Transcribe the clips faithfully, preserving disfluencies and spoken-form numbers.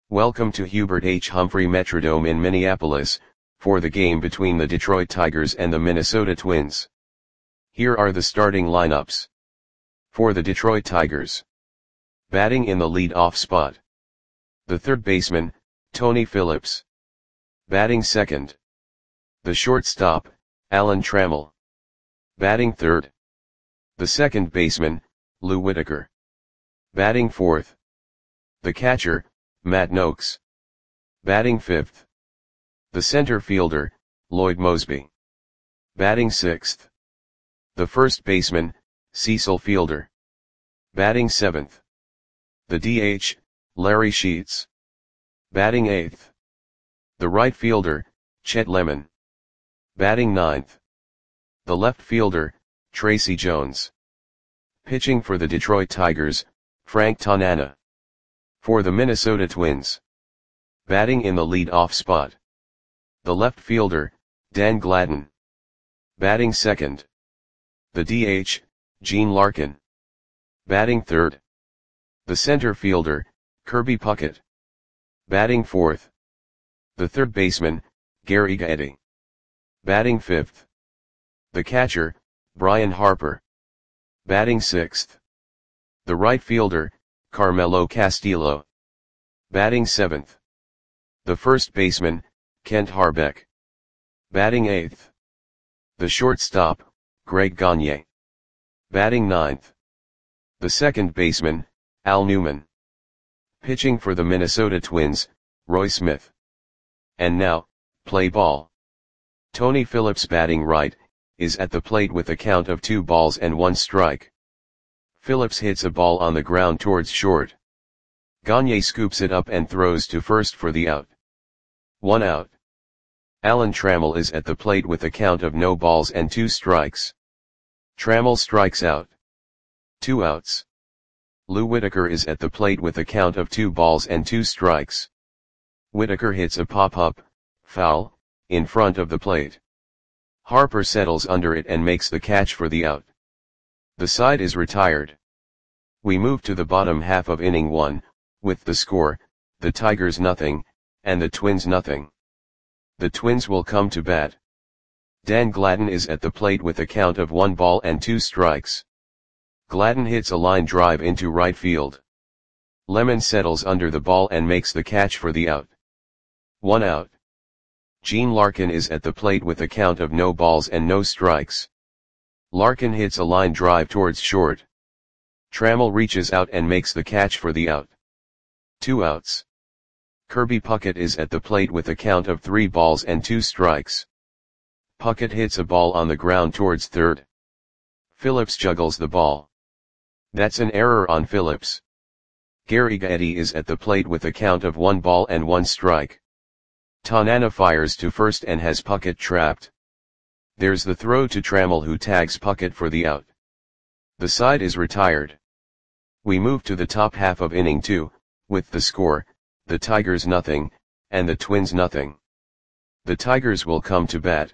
Welcome to Hubert H. Humphrey Metrodome in Minneapolis, for the game between the Detroit Tigers and the Minnesota Twins. Here are the starting lineups. For the Detroit Tigers. Batting in the lead-off spot. The third baseman, Tony Phillips. Batting second. The shortstop, Alan Trammell. Batting third. The second baseman, Lou Whitaker. Batting fourth. The catcher, Matt Nokes. Batting fifth. The center fielder, Lloyd Moseby. Batting sixth. The first baseman, Cecil Fielder. Batting seventh. The D H, Larry Sheets. Batting eighth. The right fielder, Chet Lemon. Batting ninth. The left fielder, Tracy Jones. Pitching for the Detroit Tigers, Frank Tanana. For the Minnesota Twins. Batting in the lead-off spot. The left fielder, Dan Gladden. Batting second. The D H, Gene Larkin. Batting third. The center fielder, Kirby Puckett. Batting fourth. The third baseman, Gary Gaetti. Batting fifth. The catcher, Brian Harper. Batting sixth. The right fielder, Carmelo Castillo. Batting seventh. The first baseman, Kent Harbeck. Batting eighth. The shortstop, Greg Gagne. Batting ninth. The second baseman, Al Newman. Pitching for the Minnesota Twins, Roy Smith. And now, play ball. Tony Phillips batting right, is at the plate with a count of two balls and one strike. Phillips hits a ball on the ground towards short. Gagne scoops it up and throws to first for the out. One out. Alan Trammell is at the plate with a count of no balls and two strikes. Trammell strikes out. Two outs. Lou Whitaker is at the plate with a count of two balls and two strikes. Whitaker hits a pop-up, foul, in front of the plate. Harper settles under it and makes the catch for the out. The side is retired. We move to the bottom half of inning one, with the score, the Tigers nothing, and the Twins nothing. The Twins will come to bat. Dan Gladden is at the plate with a count of one ball and two strikes. Gladden hits a line drive into right field. Lemon settles under the ball and makes the catch for the out. One out. Gene Larkin is at the plate with a count of no balls and no strikes. Larkin hits a line drive towards short. Trammell reaches out and makes the catch for the out. Two outs. Kirby Puckett is at the plate with a count of three balls and two strikes. Puckett hits a ball on the ground towards third. Phillips juggles the ball. That's an error on Phillips. Gary Gaetti is at the plate with a count of one ball and one strike. Tanana fires to first and has Puckett trapped. There's the throw to Trammell, who tags Puckett for the out. The side is retired. We move to the top half of inning two, with the score, the Tigers nothing, and the Twins nothing. The Tigers will come to bat.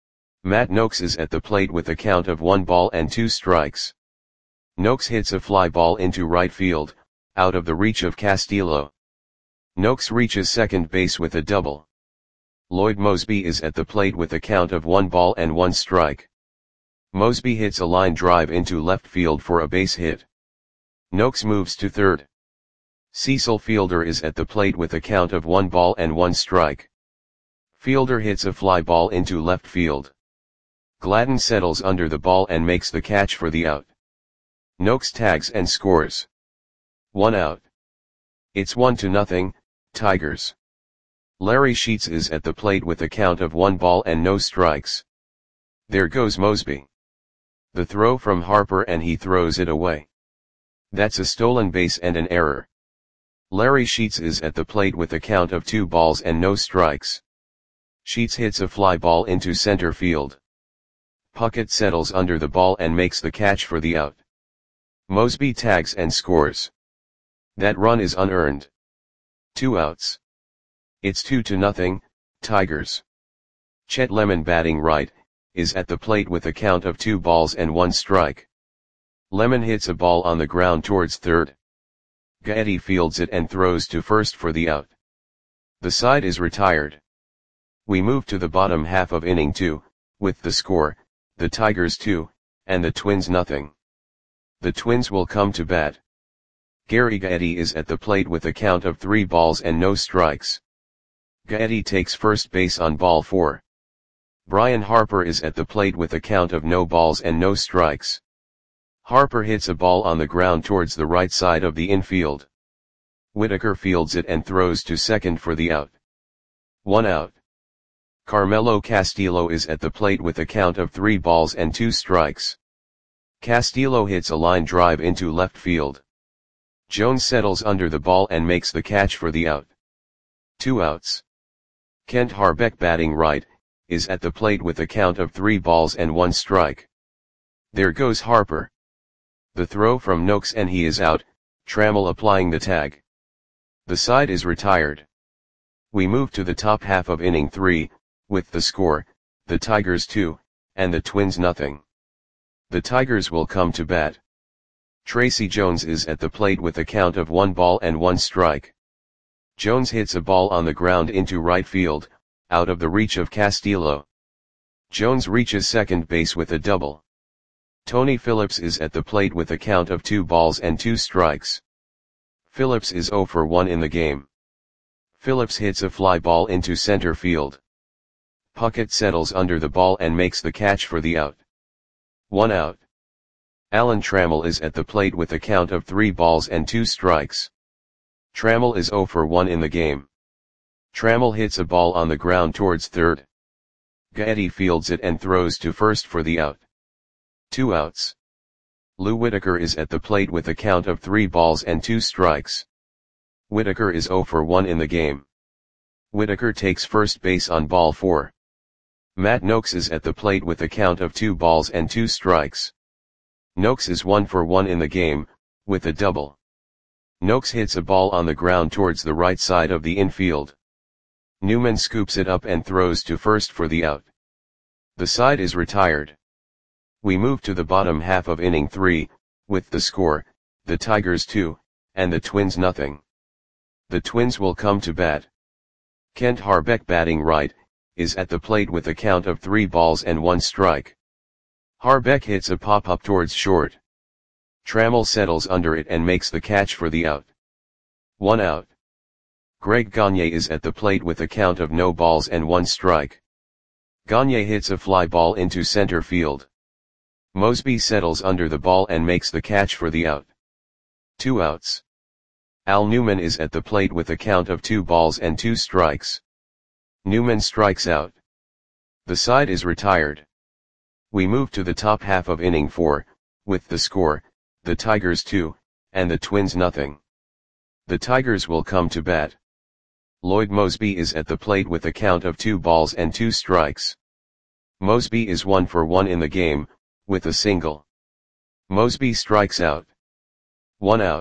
Matt Nokes is at the plate with a count of one ball and two strikes. Nokes hits a fly ball into right field, out of the reach of Castillo. Nokes reaches second base with a double. Lloyd Moseby is at the plate with a count of one ball and one strike. Moseby hits a line drive into left field for a base hit. Nokes moves to third. Cecil Fielder is at the plate with a count of one ball and one strike. Fielder hits a fly ball into left field. Gladden settles under the ball and makes the catch for the out. Nokes tags and scores. One out. It's one to nothing, Tigers. Larry Sheets is at the plate with a count of one ball and no strikes. There goes Moseby. The throw from Harper and he throws it away. That's a stolen base and an error. Larry Sheets is at the plate with a count of two balls and no strikes. Sheets hits a fly ball into center field. Puckett settles under the ball and makes the catch for the out. Moseby tags and scores. That run is unearned. Two outs. It's two to nothing, Tigers. Chet Lemon batting right, is at the plate with a count of two balls and one strike. Lemon hits a ball on the ground towards third. Gaetti fields it and throws to first for the out. The side is retired. We move to the bottom half of inning two, with the score, the Tigers two, and the Twins nothing. The Twins will come to bat. Gary Gaetti is at the plate with a count of three balls and no strikes. Gaetti takes first base on ball four. Brian Harper is at the plate with a count of no balls and no strikes. Harper hits a ball on the ground towards the right side of the infield. Whitaker fields it and throws to second for the out. One out. Carmelo Castillo is at the plate with a count of three balls and two strikes. Castillo hits a line drive into left field. Jones settles under the ball and makes the catch for the out. Two outs. Kent Harbeck, batting right, is at the plate with a count of three balls and one strike. There goes Harper. The throw from Noakes and he is out, Trammell applying the tag. The side is retired. We move to the top half of inning three, with the score, the Tigers two, and the Twins nothing. The Tigers will come to bat. Tracy Jones is at the plate with a count of one ball and one strike. Jones hits a ball on the ground into right field, out of the reach of Castillo. Jones reaches second base with a double. Tony Phillips is at the plate with a count of two balls and two strikes. Phillips is zero for one in the game. Phillips hits a fly ball into center field. Puckett settles under the ball and makes the catch for the out. One out. Alan Trammell is at the plate with a count of three balls and two strikes. Trammell is zero for one in the game. Trammell hits a ball on the ground towards third. Gaetti fields it and throws to first for the out. Two outs. Lou Whitaker is at the plate with a count of three balls and two strikes. Whitaker is zero for one in the game. Whitaker takes first base on ball four. Matt Noakes is at the plate with a count of two balls and two strikes. Noakes is one for one in the game, with a double. Noakes hits a ball on the ground towards the right side of the infield. Newman scoops it up and throws to first for the out. The side is retired. We move to the bottom half of inning three, with the score, the Tigers two, and the Twins nothing. The Twins will come to bat. Kent Harbeck, batting right, is at the plate with a count of three balls and one strike. Harbeck hits a pop-up towards short. Trammell settles under it and makes the catch for the out. One out. Greg Gagne is at the plate with a count of no balls and one strike. Gagne hits a fly ball into center field. Mosby settles under the ball and makes the catch for the out. Two outs. Al Newman is at the plate with a count of two balls and two strikes. Newman strikes out. The side is retired. We move to the top half of inning four, with the score, the Tigers two, and the Twins nothing. The Tigers will come to bat. Lloyd Mosby is at the plate with a count of two balls and two strikes. Mosby is one for one in the game, with a single. Mosby strikes out. One out.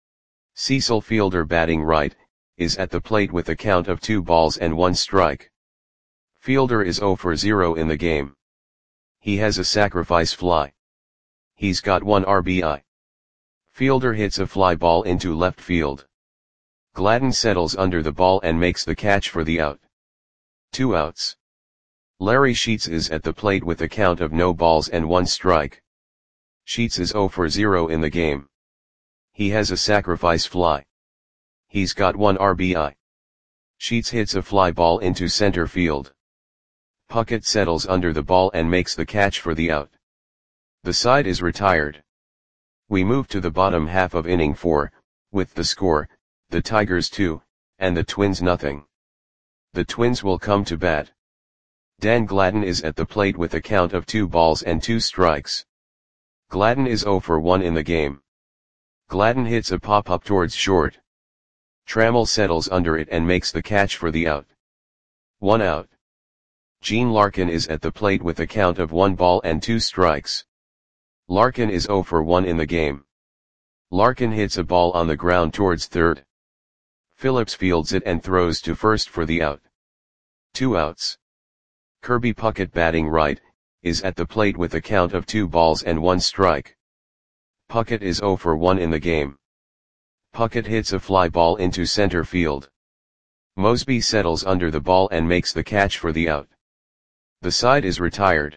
Cecil Fielder, batting right, is at the plate with a count of two balls and one strike. Fielder is zero for zero in the game. He has a sacrifice fly. He's got one R B I. Fielder hits a fly ball into left field. Gladden settles under the ball and makes the catch for the out. Two outs. Larry Sheets is at the plate with a count of no balls and one strike. Sheets is zero for zero in the game. He has a sacrifice fly. He's got one R B I. Sheets hits a fly ball into center field. Puckett settles under the ball and makes the catch for the out. The side is retired. We move to the bottom half of inning four, with the score, the Tigers two, and the Twins nothing. The Twins will come to bat. Dan Gladden is at the plate with a count of two balls and two strikes. Gladden is zero for one in the game. Gladden hits a pop-up towards short. Trammell settles under it and makes the catch for the out. One out. Gene Larkin is at the plate with a count of one ball and two strikes. Larkin is zero for one in the game. Larkin hits a ball on the ground towards third. Phillips fields it and throws to first for the out. Two outs. Kirby Puckett, batting right, is at the plate with a count of two balls and one strike. Puckett is zero for one in the game. Puckett hits a fly ball into center field. Mosby settles under the ball and makes the catch for the out. The side is retired.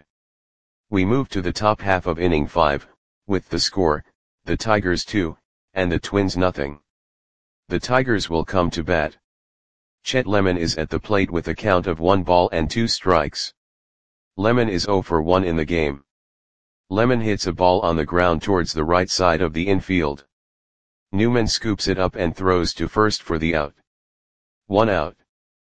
We move to the top half of inning five, with the score, the Tigers two, and the Twins nothing. The Tigers will come to bat. Chet Lemon is at the plate with a count of one ball and two strikes. Lemon is zero for one in the game. Lemon hits a ball on the ground towards the right side of the infield. Newman scoops it up and throws to first for the out. One out.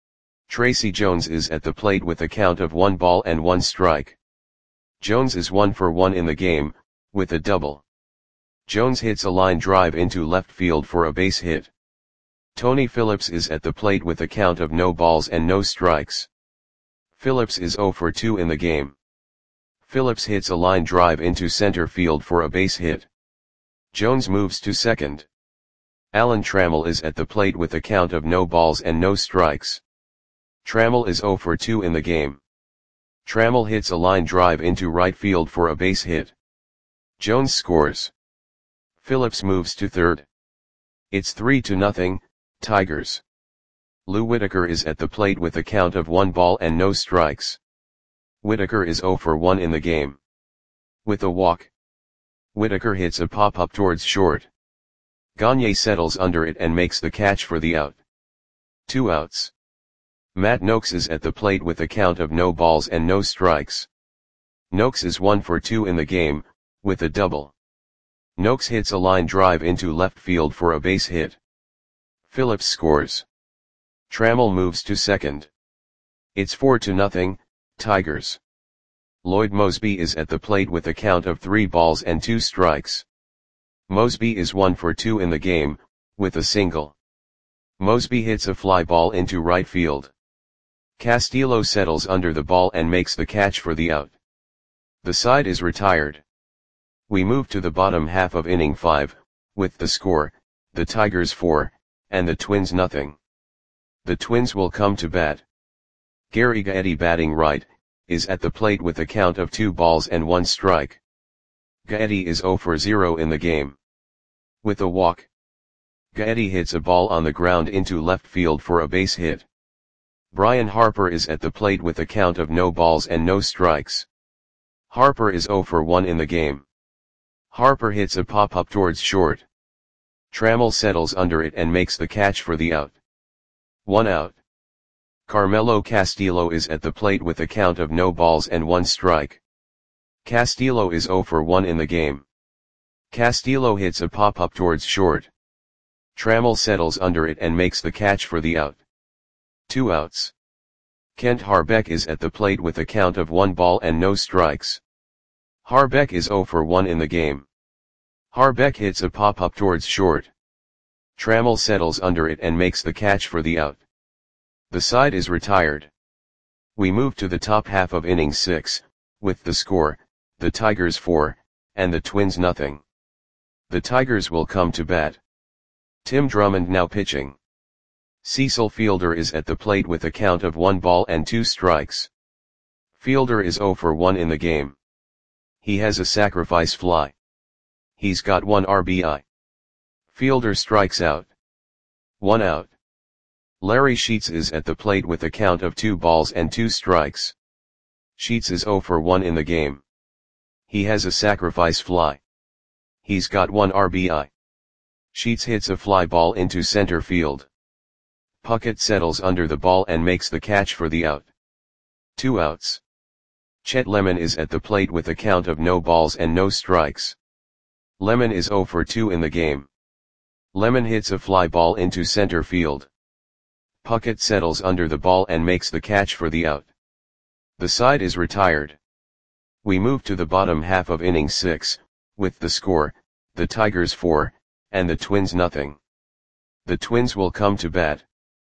Tracy Jones is at the plate with a count of one ball and one strike. Jones is one for one in the game, with a double. Jones hits a line drive into left field for a base hit. Tony Phillips is at the plate with a count of no balls and no strikes. Phillips is zero for two in the game. Phillips hits a line drive into center field for a base hit. Jones moves to second. Alan Trammell is at the plate with a count of no balls and no strikes. Trammell is zero for two in the game. Trammell hits a line drive into right field for a base hit. Jones scores. Phillips moves to third. It's three to nothing, Tigers. Lou Whitaker is at the plate with a count of one ball and no strikes. Whitaker is zero for one in the game. With a walk. Whitaker hits a pop-up towards short. Gagne settles under it and makes the catch for the out. Two outs. Matt Noakes is at the plate with a count of no balls and no strikes. Noakes is one for two in the game, with a double. Noakes hits a line drive into left field for a base hit. Phillips scores. Trammell moves to second. It's four to nothing, Tigers. Lloyd Mosby is at the plate with a count of three balls and two strikes. Mosby is one for two in the game, with a single. Mosby hits a fly ball into right field. Castillo settles under the ball and makes the catch for the out. The side is retired. We move to the bottom half of inning five, with the score, the Tigers four, and the Twins nothing. The Twins will come to bat. Gary Gaetti, batting right, is at the plate with a count of two balls and one strike. Gaetti is zero for zero in the game. With a walk. Gaetti hits a ball on the ground into left field for a base hit. Brian Harper is at the plate with a count of no balls and no strikes. Harper is zero for one in the game. Harper hits a pop-up towards short. Trammell settles under it and makes the catch for the out. One out. Carmelo Castillo is at the plate with a count of no balls and one strike. Castillo is zero for one in the game. Castillo hits a pop-up towards short. Trammell settles under it and makes the catch for the out. Two outs. Kent Harbeck is at the plate with a count of one ball and no strikes. Harbeck is zero for one in the game. Harbeck hits a pop-up towards short. Trammell settles under it and makes the catch for the out. The side is retired. We move to the top half of inning six, with the score, the Tigers four, and the Twins nothing. The Tigers will come to bat. Tim Drummond now pitching. Cecil Fielder is at the plate with a count of one ball and two strikes. Fielder is zero for one in the game. He has a sacrifice fly. He's got one R B I. Fielder strikes out. One out. Larry Sheets is at the plate with a count of two balls and two strikes. Sheets is zero for one in the game. He has a sacrifice fly. He's got one R B I. Sheets hits a fly ball into center field. Puckett settles under the ball and makes the catch for the out. Two outs. Chet Lemon is at the plate with a count of no balls and no strikes. Lemon is zero for two in the game. Lemon hits a fly ball into center field. Puckett settles under the ball and makes the catch for the out. The side is retired. We move to the bottom half of inning six, with the score, the Tigers four, and the Twins nothing. The Twins will come to bat.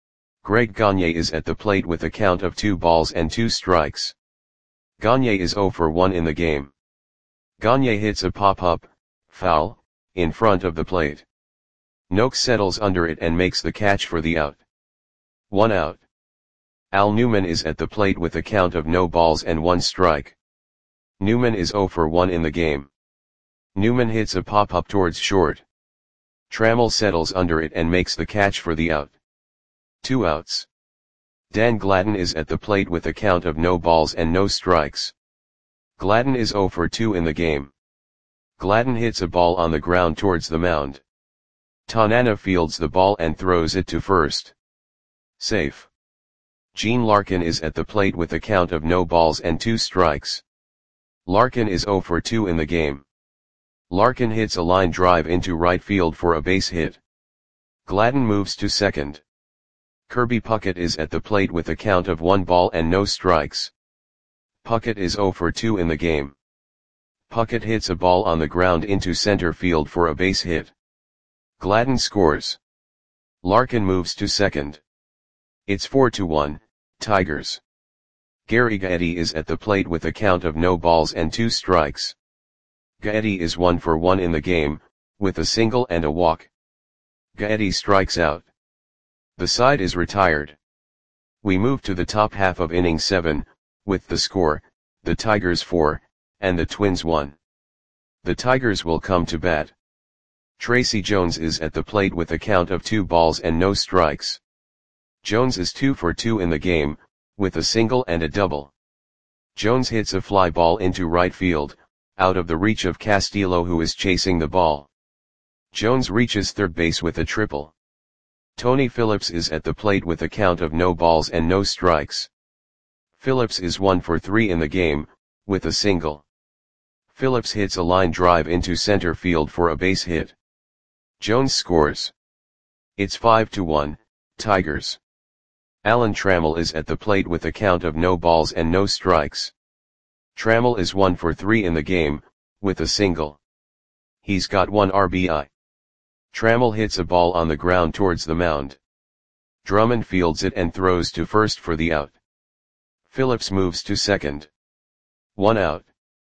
Greg Gagne is at the plate with a count of two balls and two strikes. Gagne is zero for one in the game. Gagne hits a pop-up, foul, in front of the plate. Noakes settles under it and makes the catch for the out. One out. Al Newman is at the plate with a count of no balls and one strike. Newman is zero for one in the game. Newman hits a pop-up towards short. Trammell settles under it and makes the catch for the out. Two outs. Dan Gladden is at the plate with a count of no balls and no strikes. Gladden is zero for two in the game. Gladden hits a ball on the ground towards the mound. Tanana fields the ball and throws it to first. Safe. Gene Larkin is at the plate with a count of no balls and two strikes. Larkin is zero for two in the game. Larkin hits a line drive into right field for a base hit. Gladden moves to second. Kirby Puckett is at the plate with a count of one ball and no strikes. Puckett is zero for two in the game. Puckett hits a ball on the ground into center field for a base hit. Gladden scores. Larkin moves to second. It's four to one, Tigers. Gary Gaetti is at the plate with a count of no balls and two strikes. Gaetti is one for one in the game, with a single and a walk. Gaetti strikes out. The side is retired. We move to the top half of inning seven, with the score, the Tigers four, and the Twins one. The Tigers will come to bat. Tracy Jones is at the plate with a count of two balls and no strikes. Jones is two for two in the game, with a single and a double. Jones hits a fly ball into right field, out of the reach of Castillo, who is chasing the ball. Jones reaches third base with a triple. Tony Phillips is at the plate with a count of no balls and no strikes. Phillips is one for three in the game, with a single. Phillips hits a line drive into center field for a base hit. Jones scores. It's five to one, Tigers. Alan Trammell is at the plate with a count of no balls and no strikes. Trammell is one for three in the game, with a single. He's got one R B I. Trammell hits a ball on the ground towards the mound. Drummond fields it and throws to first for the out. Phillips moves to second. One out.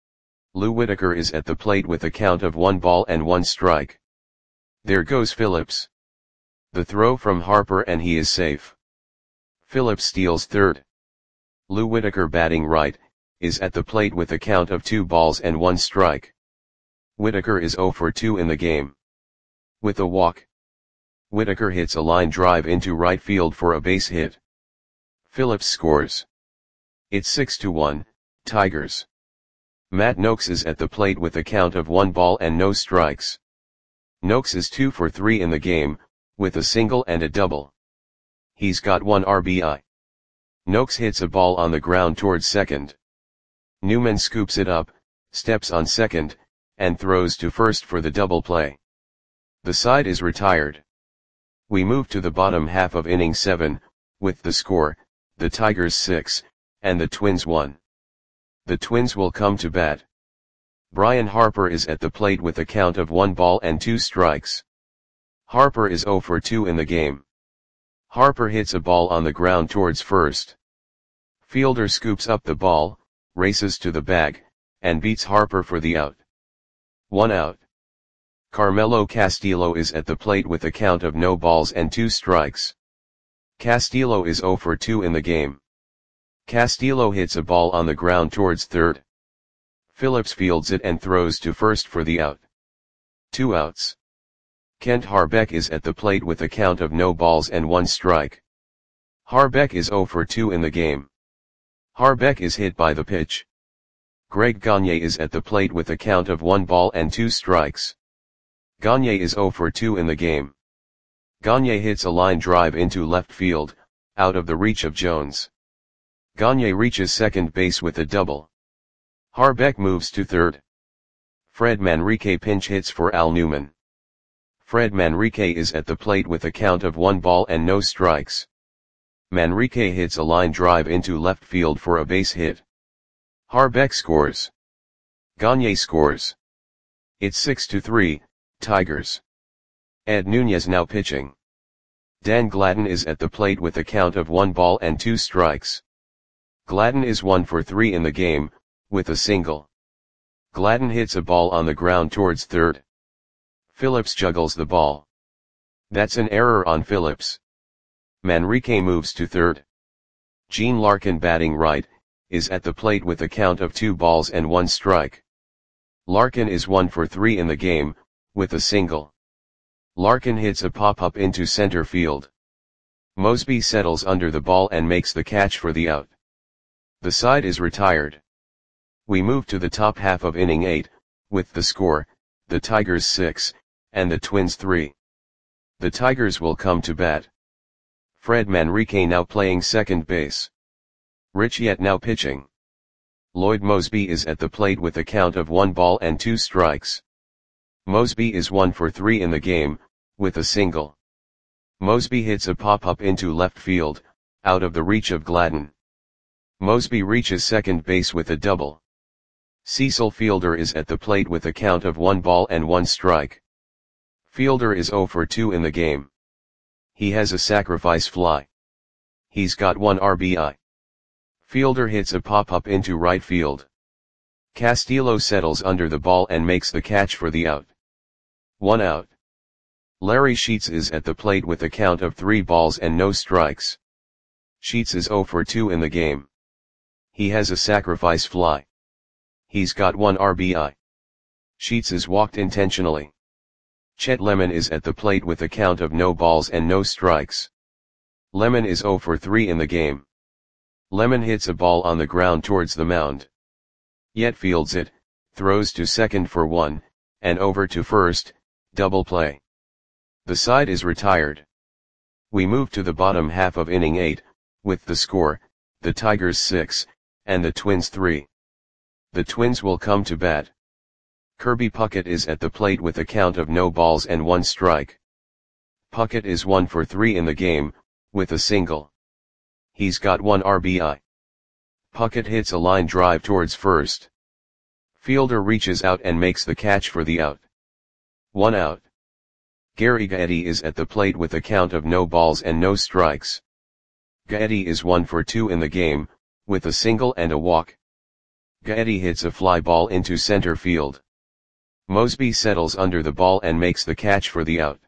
Lou Whitaker is at the plate with a count of one ball and one strike. There goes Phillips. The throw from Harper and he is safe. Phillips steals third. Lou Whitaker, batting right, is at the plate with a count of two balls and one strike. Whitaker is zero for two in the game. With a walk, Whitaker hits a line drive into right field for a base hit. Phillips scores. It's six to one, Tigers. Matt Noakes is at the plate with a count of one ball and no strikes. Noakes is two for three in the game, with a single and a double. He's got one R B I. Noakes hits a ball on the ground towards second. Newman scoops it up, steps on second, and throws to first for the double play. The side is retired. We move to the bottom half of inning seven, with the score, the Tigers six, and the Twins one. The Twins will come to bat. Brian Harper is at the plate with a count of one ball and two strikes. Harper is zero for two in the game. Harper hits a ball on the ground towards first. Fielder scoops up the ball, races to the bag, and beats Harper for the out. One out. Carmelo Castillo is at the plate with a count of no balls and two strikes. Castillo is zero for two in the game. Castillo hits a ball on the ground towards third. Phillips fields it and throws to first for the out. Two outs. Kent Harbeck is at the plate with a count of no balls and one strike. Harbeck is zero for two in the game. Harbeck is hit by the pitch. Greg Gagne is at the plate with a count of one ball and two strikes. Gagne is zero for two in the game. Gagne hits a line drive into left field, out of the reach of Jones. Gagne reaches second base with a double. Harbeck moves to third. Fred Manrique pinch hits for Al Newman. Fred Manrique is at the plate with a count of one ball and no strikes. Manrique hits a line drive into left field for a base hit. Harbeck scores. Gagne scores. It's six to three, Tigers. Ed Nunez now pitching. Dan Gladden is at the plate with a count of one ball and two strikes. Gladden is one for three in the game, with a single. Gladden hits a ball on the ground towards third. Phillips juggles the ball. That's an error on Phillips. Manrique moves to third. Gene Larkin, batting right, is at the plate with a count of two balls and one strike. Larkin is one for three in the game, with a single. Larkin hits a pop-up into center field. Mosby settles under the ball and makes the catch for the out. The side is retired. We move to the top half of inning eight, with the score, the Tigers six, and the Twins three. The Tigers will come to bat. Fred Manrique now playing second base. Rich Yett now pitching. Lloyd Mosby is at the plate with a count of one ball and two strikes. Mosby is one for three in the game, with a single. Mosby hits a pop-up into left field, out of the reach of Gladden. Mosby reaches second base with a double. Cecil Fielder is at the plate with a count of one ball and one strike. Fielder is zero for two in the game. He has a sacrifice fly. He's got one R B I. Fielder hits a pop-up into right field. Castillo settles under the ball and makes the catch for the out. One out. Larry Sheets is at the plate with a count of three balls and no strikes. Sheets is zero for two in the game. He has a sacrifice fly. He's got one R B I. Sheets is walked intentionally. Chet Lemon is at the plate with a count of no balls and no strikes. Lemon is zero for three in the game. Lemon hits a ball on the ground towards the mound. Yett fields it, throws to second for one, and over to first, double play. The side is retired. We move to the bottom half of inning eight, with the score, the Tigers six, and the Twins three. The Twins will come to bat. Kirby Puckett is at the plate with a count of no balls and one strike. Puckett is one for three in the game, with a single. He's got one R B I. Puckett hits a line drive towards first. Fielder reaches out and makes the catch for the out. One out. Gary Gaetti is at the plate with a count of no balls and no strikes. Gaetti is one for two in the game, with a single and a walk. Gaetti hits a fly ball into center field. Mosby settles under the ball and makes the catch for the out.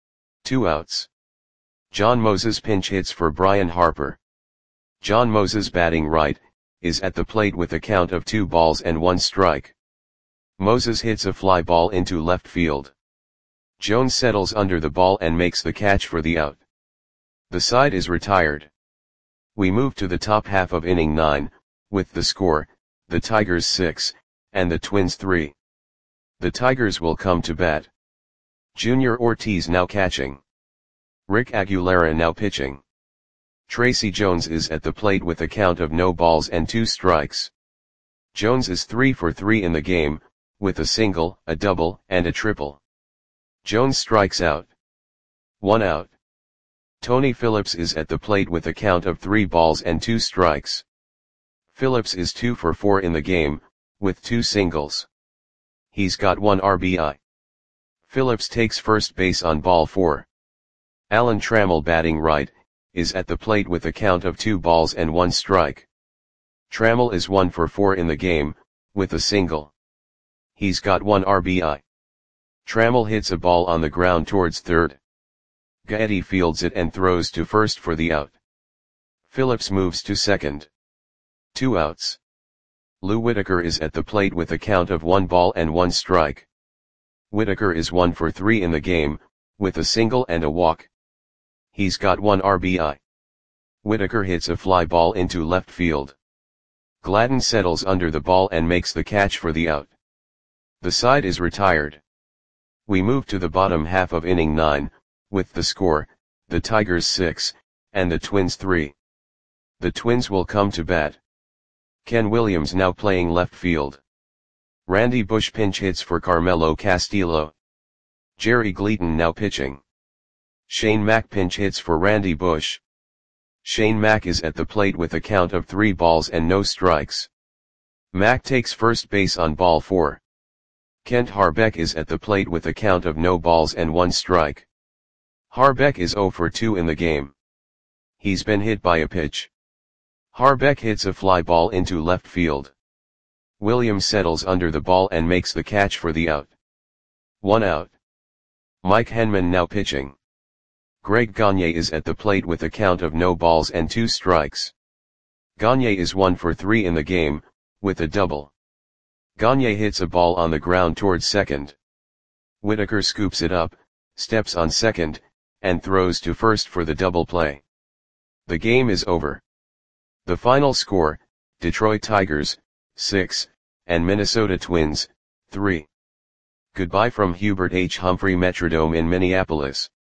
Two outs. John Moses pinch hits for Brian Harper. John Moses batting right, is at the plate with a count of two balls and one strike. Moses hits a fly ball into left field. Jones settles under the ball and makes the catch for the out. The side is retired. We move to the top half of inning nine, with the score, the Tigers six, and the Twins three. The Tigers will come to bat. Junior Ortiz now catching. Rick Aguilera now pitching. Tracy Jones is at the plate with a count of no balls and two strikes. Jones is three for three in the game, with a single, a double, and a triple. Jones strikes out. One out. Tony Phillips is at the plate with a count of three balls and two strikes. Phillips is two for four in the game, with two singles. He's got one R B I. Phillips takes first base on ball four. Alan Trammell batting right, is at the plate with a count of two balls and one strike. Trammell is one for four in the game, with a single. He's got one R B I. Trammell hits a ball on the ground towards third. Gaetti fields it and throws to first for the out. Phillips moves to second. Two outs. Lou Whitaker is at the plate with a count of one ball and one strike. Whitaker is one for three in the game, with a single and a walk. He's got one R B I. Whitaker hits a fly ball into left field. Gladden settles under the ball and makes the catch for the out. The side is retired. We move to the bottom half of inning nine, with the score, the Tigers six, and the Twins three. The Twins will come to bat. Ken Williams now playing left field. Randy Bush pinch hits for Carmelo Castillo. Jerry Gleaton now pitching. Shane Mack pinch hits for Randy Bush. Shane Mack is at the plate with a count of three balls and no strikes. Mack takes first base on ball four. Kent Harbeck is at the plate with a count of no balls and one strike. Harbeck is zero for two in the game. He's been hit by a pitch. Harbeck hits a fly ball into left field. Williams settles under the ball and makes the catch for the out. One out. Mike Henman now pitching. Greg Gagne is at the plate with a count of no balls and two strikes. Gagne is one for three in the game, with a double. Gagne hits a ball on the ground towards second. Whitaker scoops it up, steps on second, and throws to first for the double play. The game is over. The final score, Detroit Tigers, six, and Minnesota Twins, three. Goodbye from Hubert H. Humphrey Metrodome in Minneapolis.